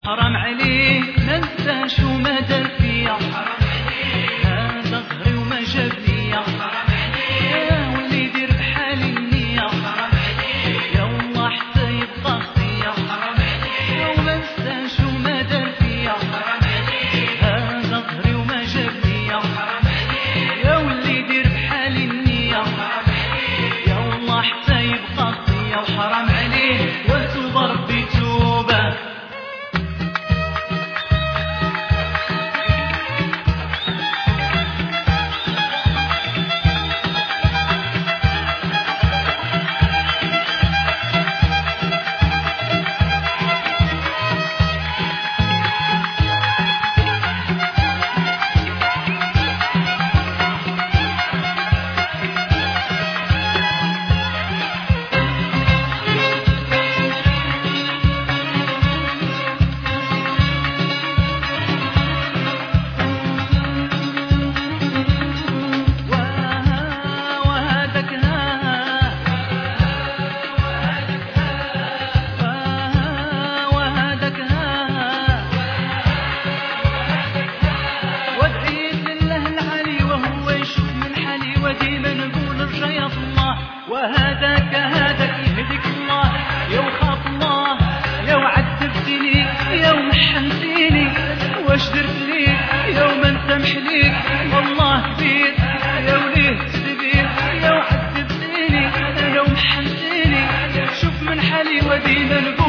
حرام عليه ما نساش وما دار فيا، حرام عليه هذا ظهري وما جاب ليا، حرام عليه واللي يدير بحالي النية، حرام عليه يا والله حتى يبقى خطية، حرام عليه وما نساش وما دار فيا، حرام عليه هذا ظهري وما جاب ليا، حرام عليه يا واللي يدير بحالي النية، حرام عليه يا والله حتى يبقى خطية، وحرام عليه وتوب ربي توبه. وهداك هداك يهديك الله يا وخاف الله يا وعذبتني يا ومحنتيني واش درت ليك يا وما نسامح ليك والله كبير يا وليه كبير يا وعذبتيني يا ومحنتيني شوف من حالي ودينا نقول